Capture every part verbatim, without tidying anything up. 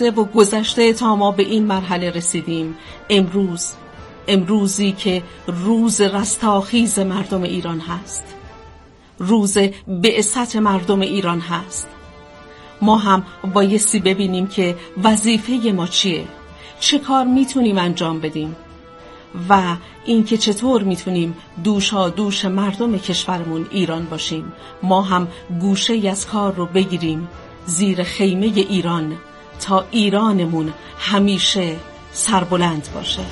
گذشته و گذشته تا ما به این مرحله رسیدیم. امروز امروزی که روز رستاخیز مردم ایران هست، روز بعثت مردم ایران هست. ما هم بایستی ببینیم که وظیفه ما چیه، چه کار میتونیم انجام بدیم و اینکه چطور میتونیم دوشا دوش مردم کشورمون ایران باشیم. ما هم گوشه از کار رو بگیریم زیر خیمه ایران تا ایرانمون همیشه سربلند باشه.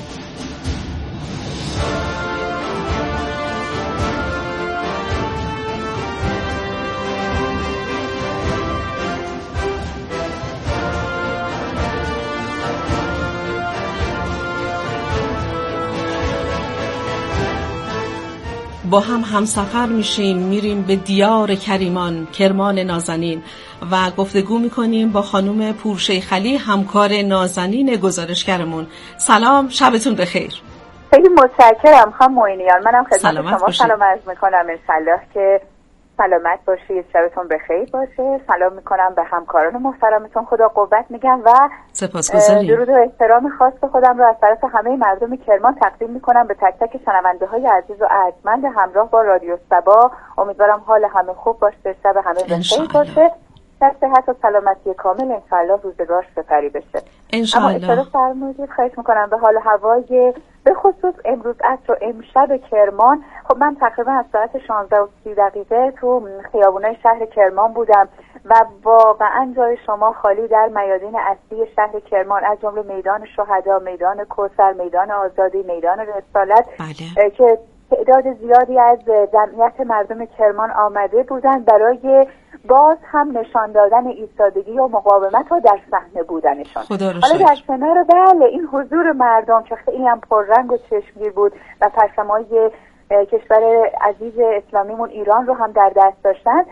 با هم همسفر میشیم، میریم به دیار کریمان، کرمان نازنین و گفتگو میکنیم با خانم پورشیخ علی، همکار نازنین گزارشگرمون. سلام، شبتون بخیر. خیلی متشکرم خانم معینیان. منم خدمت شما باشید. سلام عرض میکنم، انشالله که سلامت باشید، شبتون بخیر باشه. سلام میکنم به همکاران محترمتون، خدا قوت میگم و سپاسگزاریم. درود و احترام خاص به خودم رو از طرف همه مردم کرمان تقدیم میکنم به تک تک شنونده های عزیز و ارجمند همراه با رادیو صبا. امیدوارم حال همه خوب باشه، شب همه بخیر باشه، در صحت و سلامتی کامل انشالله روزگار سپری بشه. انشالله. اما اشاره فرمودید، خواهش میکنم به حال هوای به خصوص امروز عصر و امشب کرمان. خب من تقریبا از ساعت شانزده و سی دقیقه تو خیابونای شهر کرمان بودم و واقعا جای شما خالی در میادین اصلی شهر کرمان، از جمله میدان شهدا، میدان کوثر، میدان آزادی، میدان رسالت. بله. که تعداد زیادی از جمعیت مردم کرمان آمده بودند برای باز هم نشان دادن ایستادگی و مقاومت و در صحنه بودنشان. حالا در کنار بله این حضور مردم که خیلی هم پررنگ و چشمگیر بود و پرچمای کشور عزیز اسلامیمون ایران رو هم در دست داشتن،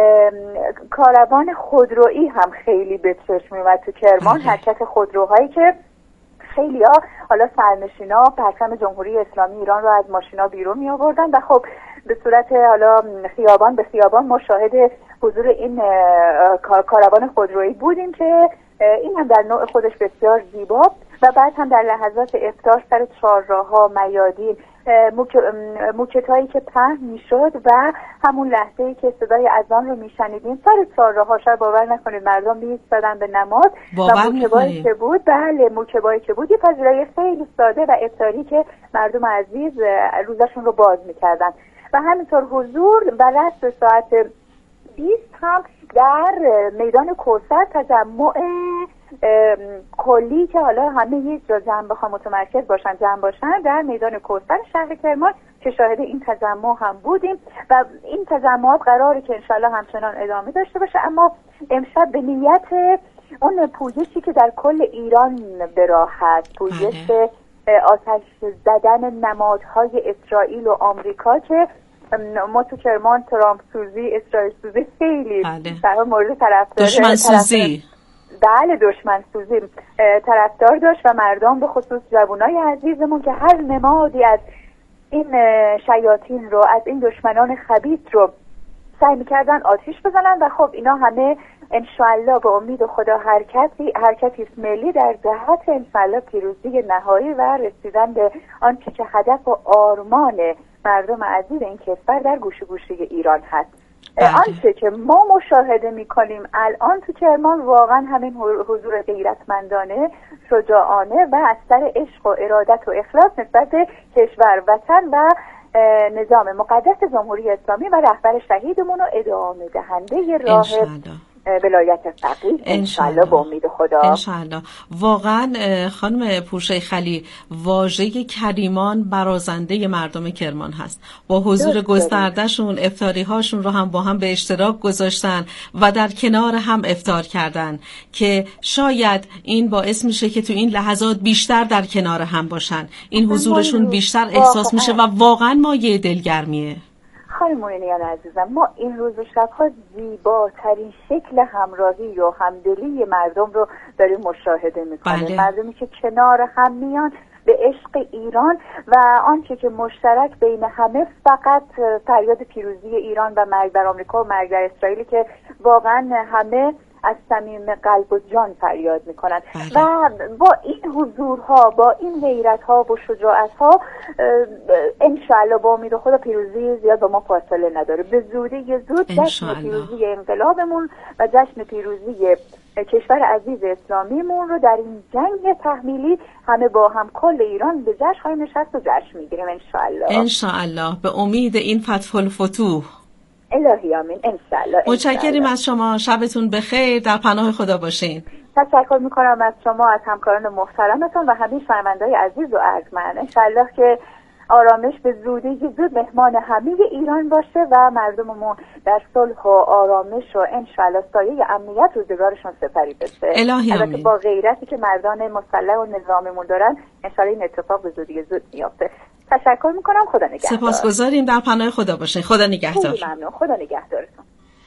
کاروان خودرویی هم خیلی به چشم میومد تو کرمان. حرکت خودروهایی که خیلی ها حالا سرنشینا پرچم جمهوری اسلامی ایران رو از ماشینا بیرون می آوردن و خب به صورت حالا خیابان به خیابان ما شاهد حضور این کاروان خودرویی بودیم که این هم در نوع خودش بسیار زیبا و بعد هم در لحظات افطار سر چهارراه‌ها، میادین، موکت هایی که پهن میشد و همون لحظه ای که صدای اذان رو میشنیدیم سر چهارراه‌ها، شاید باور نکنید مردم میایستادن به نماز و موکبایی که بود، بله موکبایی که بود یه پذیرایی خیلی ساده و افطاری که مردم عزیز روزشون رو باز میکردن و همینطور حضور و رسم ساعت بیست هم در میدان کوثر تجمع کلی که حالا همه یک جا جمع بخوام متمرکز باشن جمع باشن در میدان کوثر شهر کرمان که شاهد این تجمع هم بودیم و این تجمعات قراره که انشالله همچنان ادامه داشته باشه. اما امشب به نیت اون پویشی که در کل ایران به راه هست، پویش آتش زدن نمادهای اسرائیل و آمریکا که ما تو کرمان ترامپ سوزی، اسرائیل سوزی خیلی در مورد طرفدار دشمن سوزی بله دشمن سوزی طرفدار داشت و مردم به خصوص جوانای عزیزمون که هر نمادی از این شیاطین رو، از این دشمنان خبیث رو سعی میکردن آتیش بزنن و خب اینا همه انشالله به امید خدا حرکتی حرکتی ملی در جهت انشالله پیروزی نهایی و رسیدن به آنچه که هدف و آرمان مردم عزیز این کشور در گوشه گوشه ایران هست. آنچه که ما مشاهده میکنیم الان تو کرمان واقعا همین حضور غیرتمندانه، شجاعانه و از سر عشق و ارادت و اخلاص نسبت به کشور، وطن و نظام مقدس جمهوری اسلامی و رهبر شهیدمون و ادامه دهنده راه ولایت فقیه انشالله به امید خدا. انشالله. واقعا خانم پورشیخ علی واژه کریمان برازنده مردم کرمان هست. با حضور گستردهشون افطاری هاشون رو هم با هم به اشتراک گذاشتن و در کنار هم افطار کردن که شاید این باعث میشه که تو این لحظات بیشتر در کنار هم باشن، این حضورشون بیشتر احساس میشه و واقعا مایه دلگرمیه. خانم معینیان عزیزم، ما این روز و شبها زیباترین شکل همراهی و همدلی مردم رو داریم مشاهده میکنیم. بله. مردمی که کنار هم میان به عشق ایران و آنچه که مشترک بین همه فقط فریاد پیروزی ایران و مرگ بر آمریکا و مرگ بر اسرائیل که واقعا همه از صمیم قلب و جان فریاد میکنن و با این حضورها، با این غیرتها و شجاعتها انشاءالله با امید خدا پیروزی زیاد با ما فاصله نداره. به زودی زود جشن پیروزی انقلابمون و جشن پیروزی کشور عزیز اسلامیمون رو در این جنگ تحمیلی همه با هم کل ایران به جشن خواهیم نشست و جشن میگیریم انشاءالله. انشاءالله به امید این فتح الفتوح. الهی آمین انشاءالله. متشکریم از شما، شبتون بخیر، در پناه خدا باشین. تشکر میکنم از شما، از همکاران محترمتون و همه شنونده‌های عزیز و ارجمند. انشاءالله که آرامش به زودی زود مهمان همه ایران باشه و مردممون در صلح و آرامش و انشاءالله سایه امنیت روزگارشون سپری بشه. الهی آمین. البته با غیرتی که مردان مسلح و نظامیمون دارن انشاءالله این اتفاق به زودی زود میافته. تشکر میکنم. خدا نگهدار. سپاسگزاریم، در پناه خدا باشین. خدا نگهدار. خیلی ممنون. خدا نگهدارتون.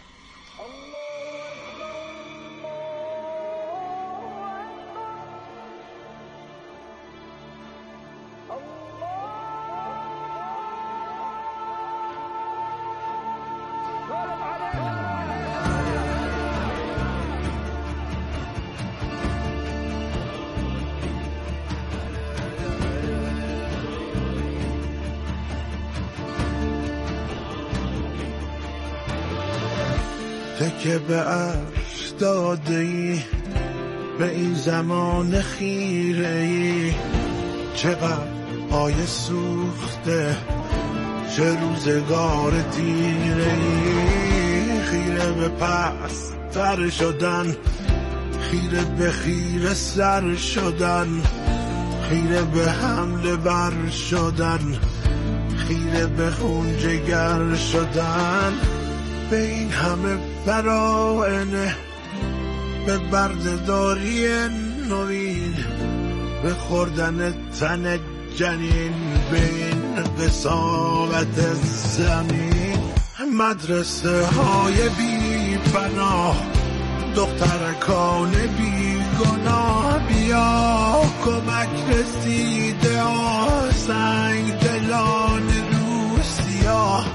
که به عرش داده ای به این زمان خیره ای، چقدر پای سوخته چه روزگار تیره ای، خیره به پس تر شدن، خیره به خیره سر شدن، خیره به حمله بر شدن، خیره به خون جگر شدن، به این همه براینه، به بردهداری نوین، به خوردن تن جنین، به این قساوت زمین، مدرسه های بی پناه، دخترکان بی گناه، بیا کمک رسیده آه، سنگ دلان روسیا،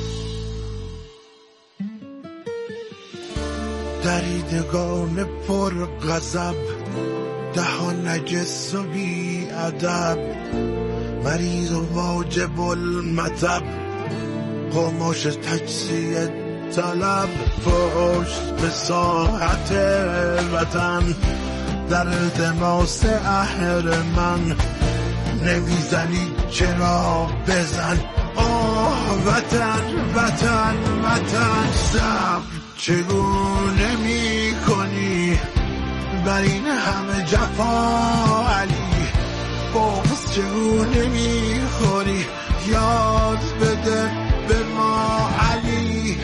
دریدگان پر غضب، دهان نجس و بی ادب، مریض و واجب المطب، قماش تجزیه طلب، پشت به ساحت وطن، در التماس اهرمن، نمیزنی چرا بزن، آه وطن وطن وطن، صبر چگونه می کنی بر این همه جفا علی، بغض چگونه می خوری یاد بده به ما علی.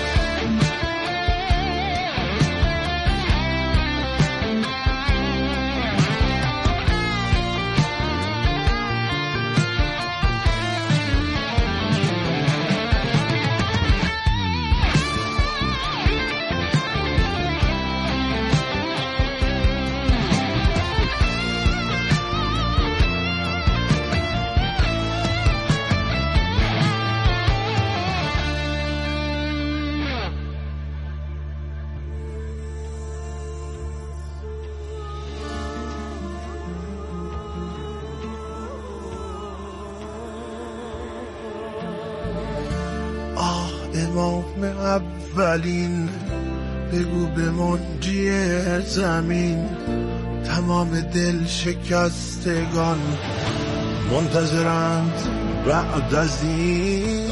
امام اولین، بگو به منجی زمین، تمام دل شکستگان منتظرند بعد از این،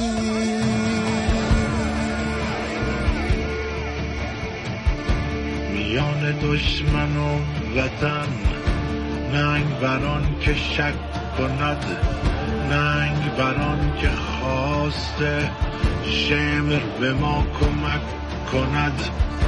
میان دشمن و وطن، ننگ بران که شک کند، ننگ بران که خواسته شمر به ما کمک کند،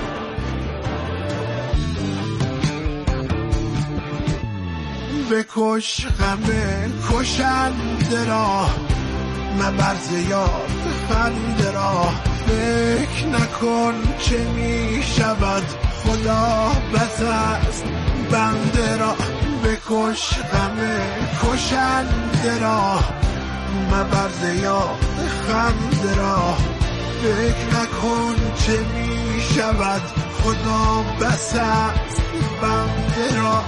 بکش غمه کشنده را، مبرز یاد خنده را، فکر نکن چه می شود خدا بس است بنده را، بکش غمه کشنده را، مبرز یاد خنده را، فکر نکن چه می شود خدا بس است بنده را.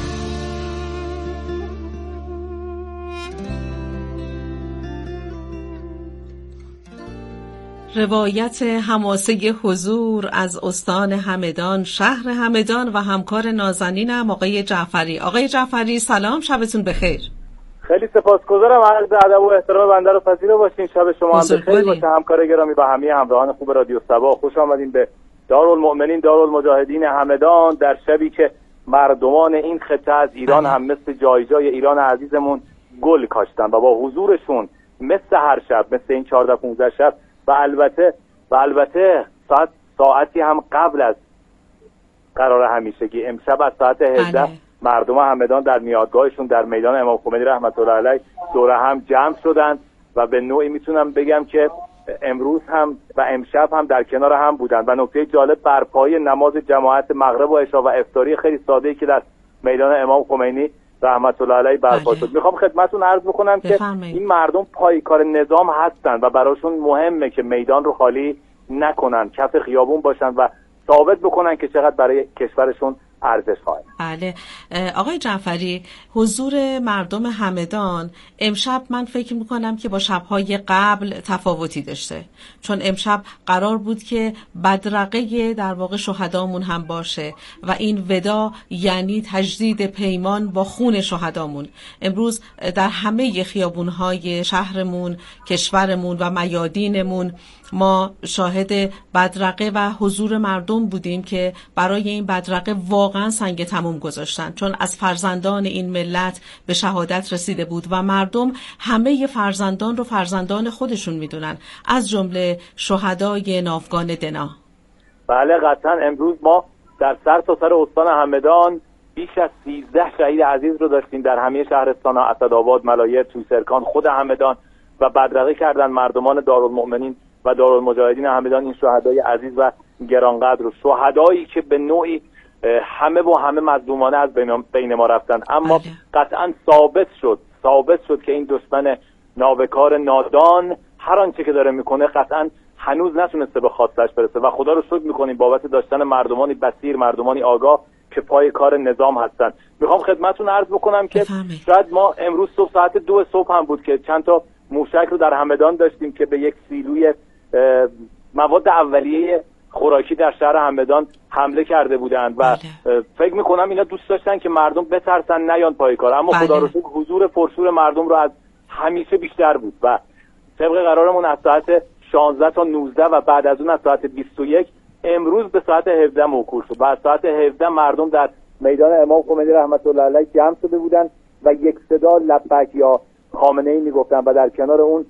روایت حماسه حضور از استان همدان، شهر همدان و همکار نازنینم آقای جعفری. آقای جعفری سلام، شبتون بخیر. خیلی سپاسگزارم، عرض ادب و احترام بنده رو پذیرا باشین. شب شما هم بخیر باشه همکار گرامی و همه همراهان خوب رادیو صبا. خوش آمدین به دارالمؤمنین دارالمجاهدین همدان، در شبی که مردمان این خطه از ایران هم مثل جای جای ایران عزیزمون گل کاشتن و با حضورشون مثل هر شب، مثل این چهارده پانزده شب و البته و البته ساعت ساعتی هم قبل از قرار همیشگی امشب از ساعت هجده بله. مردم همدان در میادگاهشون در میدان امام خمینی رحمت الله علیه دوره هم جمع شدند و به نوعی میتونم بگم که امروز هم و امشب هم در کنار هم بودند. و نکته جالب برپای نماز جماعت مغرب و عشا و افطاری خیلی ساده‌ای که در میدان امام خمینی رحمت الله علیه برپا شد. میخوام خدمتتون عرض بکنم که این مردم پایکار نظام هستن و براشون مهمه که میدان رو خالی نکنن، کف خیابون باشن و ثابت بکنن که چقدر برای کشورشون ارزش قائل. بله آقای جعفری، حضور مردم همدان امشب من فکر میکنم که با شبهای قبل تفاوتی داشته، چون امشب قرار بود که بدرقه در واقع شهدامون هم باشه و این ودا یعنی تجدید پیمان با خون شهدامون. امروز در همه خیابونهای شهرمون، کشورمون و میادینمون ما شاهد بدرقه و حضور مردم بودیم که برای این بدرقه واقعا سنگ تموم گذاشتن، چون از فرزندان این ملت به شهادت رسیده بود و مردم همه فرزندان رو فرزندان خودشون میدونن، از جمله شهدای ناوگان دنا. بله قطعا امروز ما در سر تا سر استان همدان بیش از سیزده شهید عزیز رو داشتیم در همه شهرستان ها، اسدآباد، ملایر، توسرکان، خود همدان و بدرقه کردن مردمان دارالمؤمنین و دارالمجاهدین همدان این شهدای عزیز و گرانقدر رو، شهدایی که به نوعی همه با همه مظلومانه از بین ما رفتن، اما قطعا ثابت شد ثابت شد که این دشمن نابکار نادان هر آنچه که داره میکنه قطعا هنوز نتونسته به خواستش برسه و خدا رو شکر میکنیم بابت داشتن مردمانی بصیر، مردمانی آگاه که پای کار نظام هستن. میخوام خدمتتون عرض بکنم که شاید ما امروز صبح ساعت دو صبح هم بود که چند تا موشک رو در همدان داشتیم که به یک سیلوی مواد اولیه خوراکی در شهر همدان حمله کرده بودند و بله. فکر میکنم اینا دوست داشتن که مردم بترسن نیان پای کار، اما بله. خدا رو شکر حضور پرشور مردم رو از همیشه بیشتر بود و طبق قرارمون از ساعت شانزده تا نوزده و بعد از اون از ساعت بیست و یک امروز به ساعت هفده موکول شد و از ساعت هفده مردم در میدان امام خمینی رحمت الله علیه جمع شده بودند و یک صدا لبک یا خامنه‌ای میگفتن و در کنار اون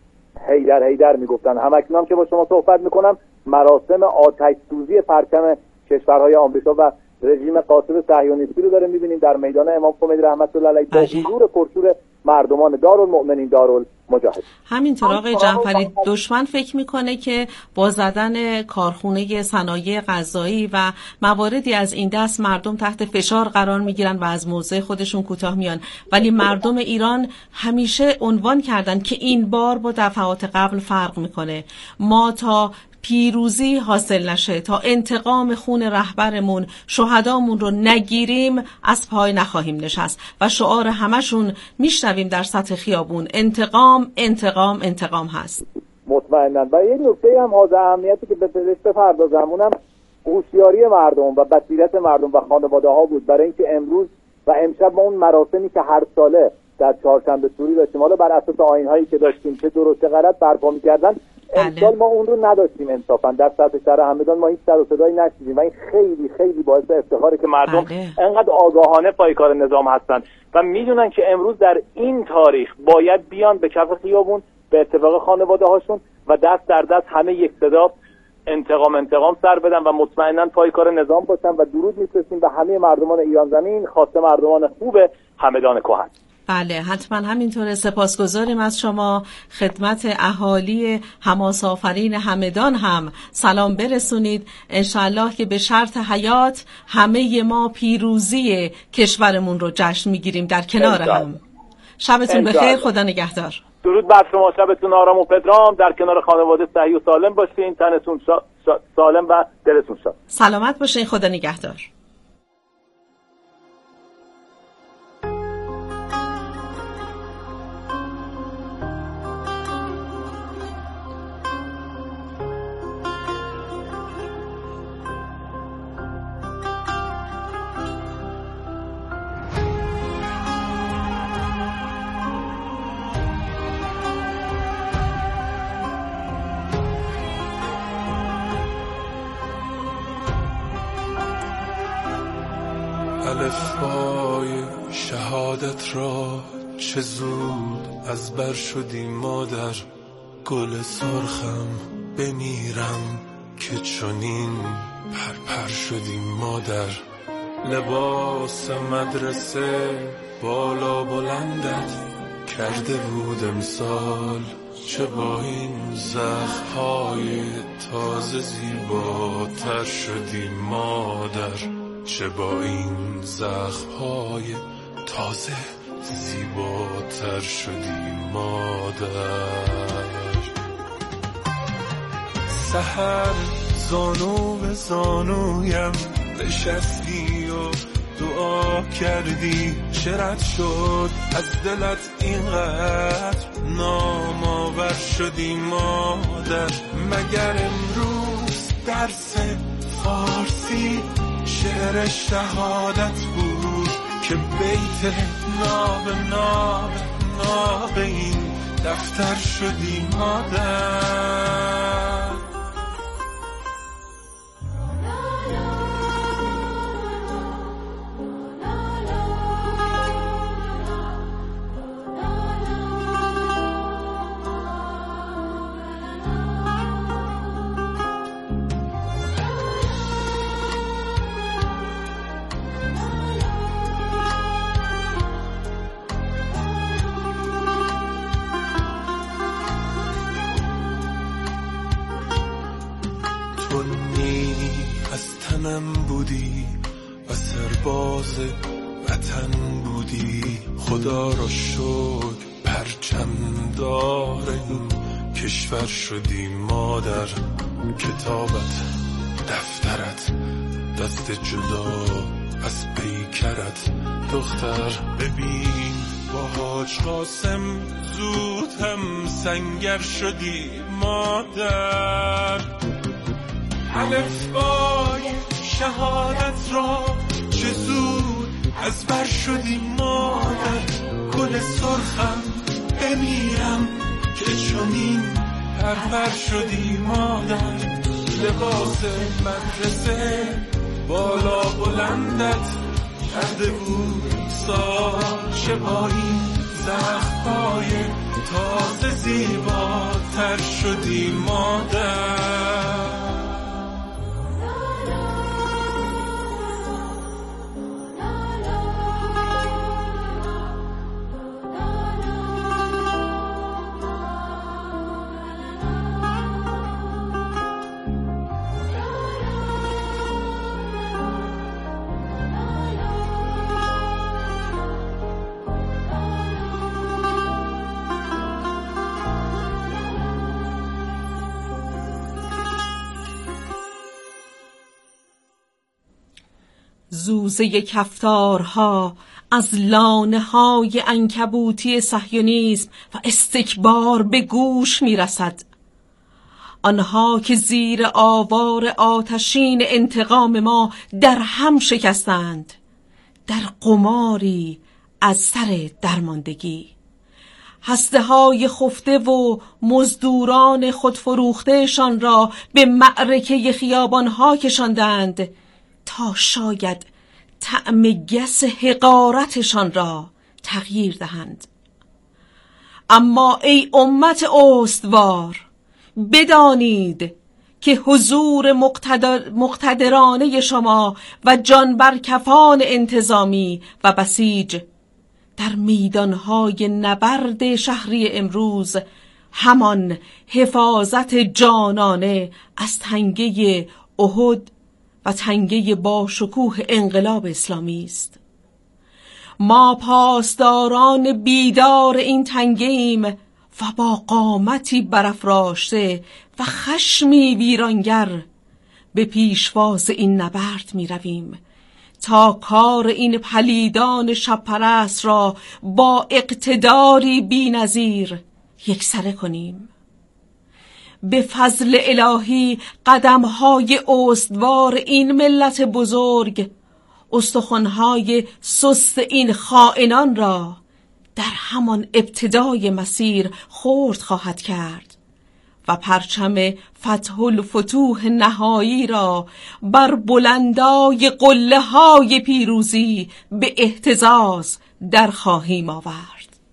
حیدر حیدر میگفتن. همکنون هم که با شما صحبت میکنم مراسم آتش سوزی پرچم کشورهای آمریکا و رژیم قاصد صهیونیستی رو داره میبینیم در میدان امام خمینی رحمت الله علیه با حضور پرشور مردمان دارالمؤمنین دارالمجاهدین. همینطور آقای جعفری، دشمن فکر میکنه که با زدن کارخونه صنایع غذایی و مواردی از این دست مردم تحت فشار قرار میگیرن و از موضع خودشون کوتاه میان، ولی مردم ایران همیشه عنوان کردن که این بار با دفعات قبل فرق میکنه. ما تا پیروزی حاصل نشه، تا انتقام خون رهبرمون شهدامون رو نگیریم، از پای نخواهیم نشست و شعار همشون میشنویم در سطح خیابون انتقام انتقام انتقام هست. مطمئناً. و یه نکته هم از اهمیتی که به بهش بپردازم اونم هوشیاری مردم و بصیرت مردم و خانواده ها بود، برای اینکه امروز و امشب ما اون مراسمی که هر ساله در چهارشنبه سوری داشتیم، حالا بر اساس آیین‌هایی که داشتیم چه درست چه غلط برپا می‌کردن، امسال ما اون رو نداشتیم. انصافا در سطح شهر همدان ما هیچ سر و صدایی نشنیدیم و این خیلی خیلی باعث افتخاره که مردم بله. انقدر آگاهانه پای کار نظام هستن و میدونن که امروز در این تاریخ باید بیان به کف خیابون به اتفاق خانواده هاشون و دست در دست همه یک صدا انتقام انتقام سر بدن و مطمئنا پای کار نظام باشن و درود میفرستیم به همه مردمان ایران زمین، خاصه مردمان خوب همدان کهن. بله حتما همینطوره. سپاسگزاریم از شما. خدمت اهالی حماس آفرین همدان هم سلام برسونید. انشالله که به شرط حیات همه ما پیروزی کشورمون رو جشن میگیریم در کنار هم. شبتون بخیر. خدا نگهدار. درود بر شما، شبتون آرام و پدرام، در کنار خانواده صحیح و سالم باشین، تنتون شا... شا... سالم و دلتون شاد. سلامت باشین، خدا نگهدار. الفبای شهادت را چه زود از بر شدی مادر، گل سرخم بمیرم که چنین پرپر شدی مادر. لباس مدرسه بالا بلندت کرده بود امسال، چه با این زخم‌های تازه زیباتر شدی مادر، چه با این زخم‌های تازه زیباتر شدی مادر. سحر زانو به زانویم نشستی و دعا کردی، چرا شد از دلت اینقدر نامآور شدی مادر؟ مگر امروز درس فارسی شعر شهادت بود که بیت ناب ناب ناب این دفتر شدی مادر؟ بودی و سرباز وطن بودی، خدا را شکر پرچمدار این کشور شدی مادر. کتابت، دفترت، دست جدا از پیکرت، دختر ببین با حاج قاسم زود هم سنگر شدی مادر. الفبای شهادت را چه زود از بر شدی مادر، گل سرخم بمیرم که چنین پرپر شدی مادر. لباس مدرسه بالا بلندت کرده بود سال، چه با این زخم‌های تازه زیباتر شدی مادر. زوزه کفتارها از لانه های عنکبوتی صهیونیسم و استکبار به گوش می رسد. آنها که زیر آوار آتشین انتقام ما در هم شکستند، در قماری از سر درماندگی. هسته های خفته و مزدوران خودفروختهشان را به معرکه خیابانها کشاندند تا شاید طعم گس حقارتشان را تغییر دهند. اما ای امت استوار، بدانید که حضور مقتدر مقتدرانه شما و جانبرکفان انتظامی و بسیج در میدانهای نبرد شهری امروز همان حفاظت جانانه از تنگه احد و تنگه با شکوه انقلاب اسلامی است. ما پاسداران بیدار این تنگه ایم و با قامتی برافراشته و خشمی ویرانگر به پیشواز این نبرد می رویم تا کار این پلیدان شب پرست را با اقتداری بی‌نظیر یکسره کنیم. به فضل الهی قدم‌های استوار این ملت بزرگ استخوان‌های سست این خائنان را در همان ابتدای مسیر خرد خواهد کرد و پرچم فتح الفتوح نهایی را بر بلندای قله‌های پیروزی به اهتزاز در خواهیم آورد.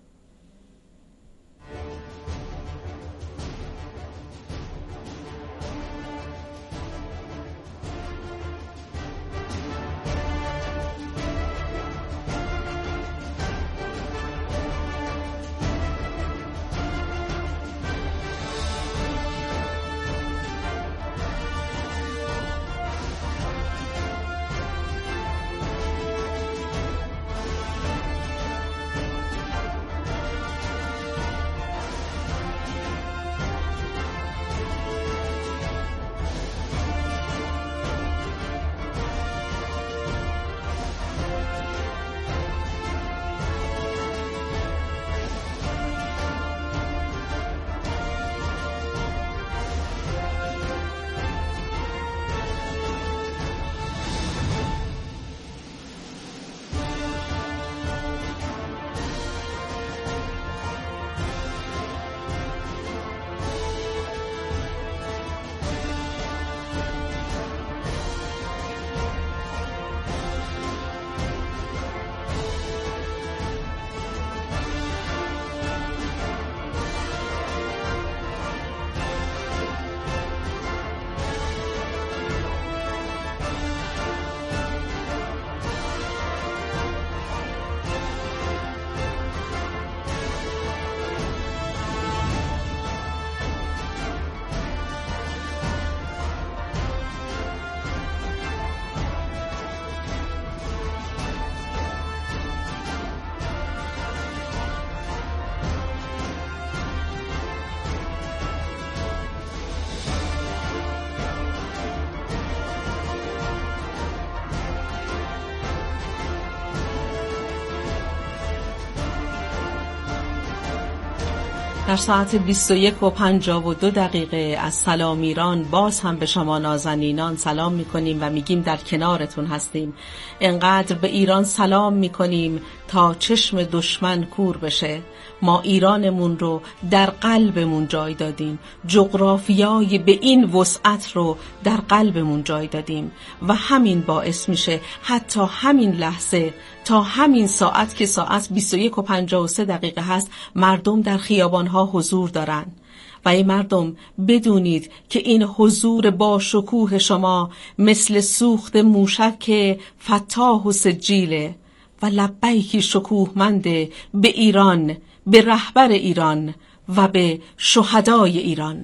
در ساعت بیست و یک و پنجاه و دو دقیقه از سلام ایران باز هم به شما نازنینان سلام میکنیم و میگیم در کنارتون هستیم. انقدر به ایران سلام میکنیم تا چشم دشمن کور بشه. ما ایرانمون رو در قلبمون جای دادیم، جغرافیای به این وسعت رو در قلبمون جای دادیم و همین باعث میشه حتی همین لحظه تا همین ساعت که ساعت بیست و یک و پنجاه و سه دقیقه هست مردم در خیابانها حضور دارن و ای مردم بدونید که این حضور با شکوه شما مثل سوخت موشک فتاح و سجیله و لبیکی شکوهمند به ایران، به رهبر ایران و به شهدای ایران.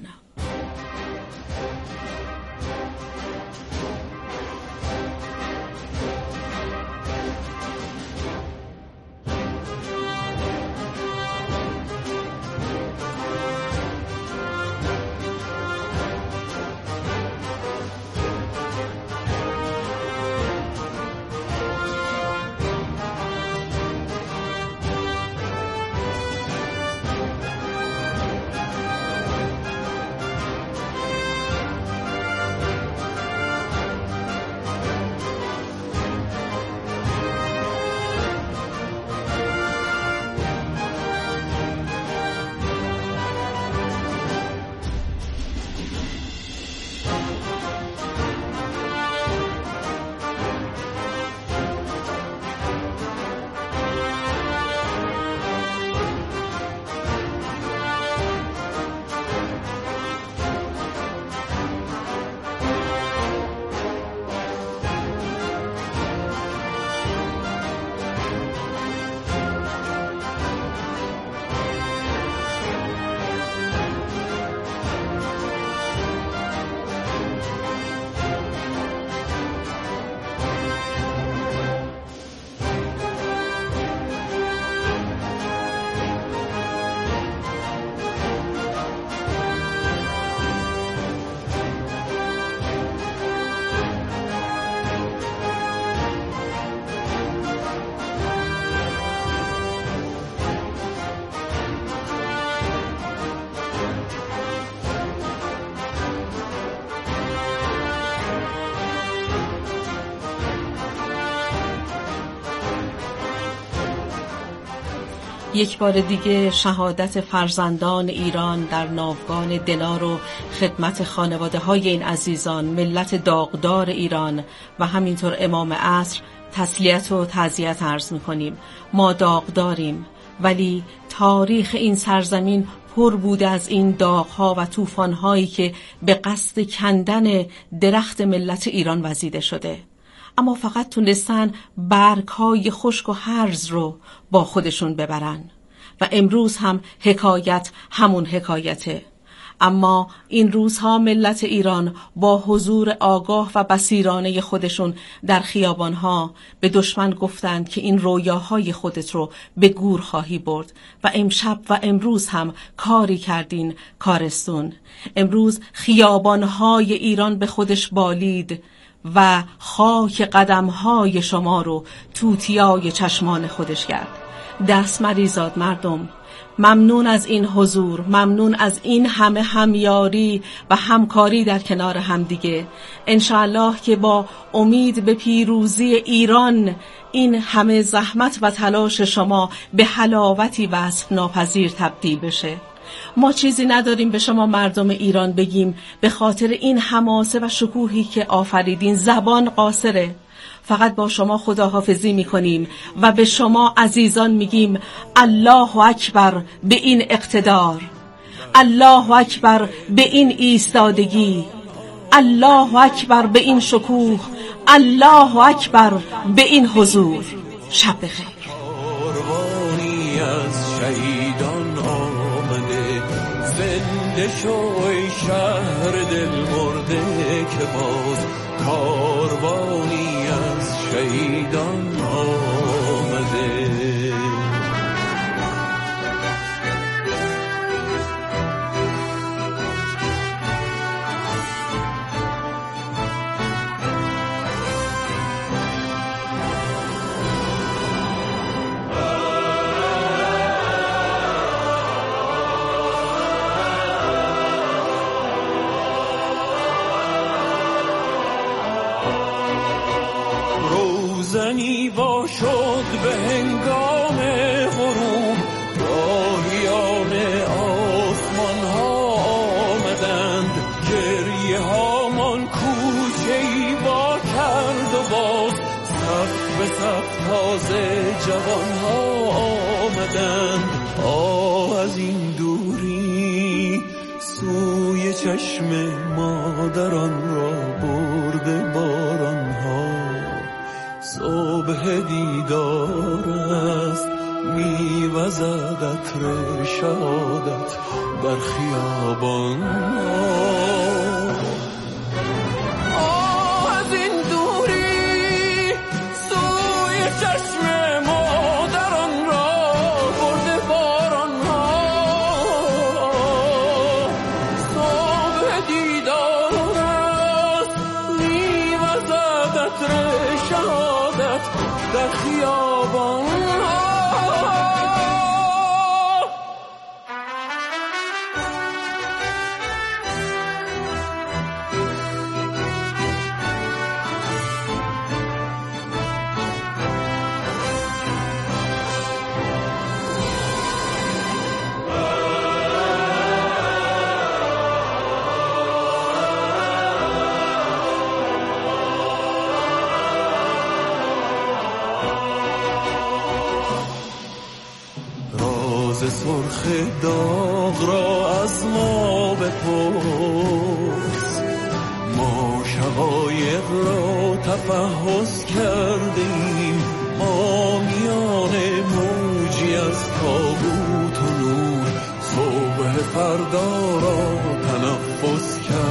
یک بار دیگه شهادت فرزندان ایران در ناوگان دنار و خدمت خانواده های این عزیزان، ملت داغدار ایران و همینطور امام عصر تسلیت و تعزیت عرض می‌کنیم. ما داغداریم، ولی تاریخ این سرزمین پر بوده از این داغ‌ها و طوفان‌هایی که به قصد کندن درخت ملت ایران وزیده شده، اما فقط تونستن برگ‌های خشک و هرز رو با خودشون ببرن و امروز هم حکایت همون حکایته. اما این روزها ملت ایران با حضور آگاه و بصیرانه خودشون در خیابانها به دشمن گفتند که این رویاهای خودت رو به گور خواهی برد و امشب و امروز هم کاری کردین کارستون. امروز خیابانهای ایران به خودش بالید و خاک قدمهای شما رو توتیای چشمان خودش کرد. دست مریزاد مردم، ممنون از این حضور، ممنون از این همه همیاری و همکاری در کنار همدیگه. انشاءالله که با امید به پیروزی ایران این همه زحمت و تلاش شما به حلاوتی وصف ناپذیر تبدیل بشه. ما چیزی نداریم به شما مردم ایران بگیم به خاطر این حماسه و شکوهی که آفریدین. زبان قاصره. فقط با شما خداحافظی میکنیم و به شما عزیزان میگیم الله اکبر به این اقتدار، الله اکبر به این ایستادگی، الله اکبر به این شکوه، الله اکبر به این حضور. شب بخیر. قربانی از شهیدان آمده، زنده شوی شهر دل مرده که باز کاروانی از شهیدان آمده. روزنی با شد به هنگام غروب، راهیان آسمان ها آمدند، گریه هامان کوچه‌ای با کرد و باز، صف به صف تازه جوان ها آمدند. آه از این دوری سوی چشم مادران را برده باران ها. صبح دیدار است میوزد عطر شهادت در خیابان. آه از این دوری سوی چشم مادران را برده باران ها. صبح دیدار است میوزد عطر شهادت در خیابان. سرخ داغ را از ما بپرس، ما شقایق را تفحص کردیم، حامیان موجی از تابوت و نور، صبح فردا را تنفس کردیم.